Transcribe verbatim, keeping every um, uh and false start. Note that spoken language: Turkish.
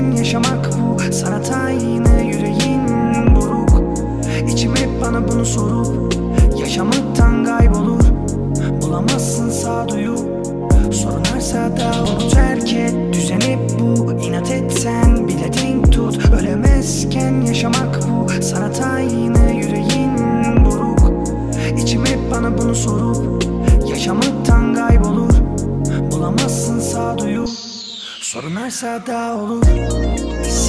Ölmezken yaşamak bu, sanat aynı, yüreğin buruk. İçim hep bana bunu sorup yaşamaktan kaybolur. Bulamazsın sağduyu, sorunlarsa da onu terk et. Düzen hep bu, inat etsen bile denk tut. Ölemezken yaşamak bu, sanat aynı, yüreğin buruk. İçim hep bana bunu sorup yaşamaktan kaybolur. Bulamazsın sağduyu, sorunlarsa da olur.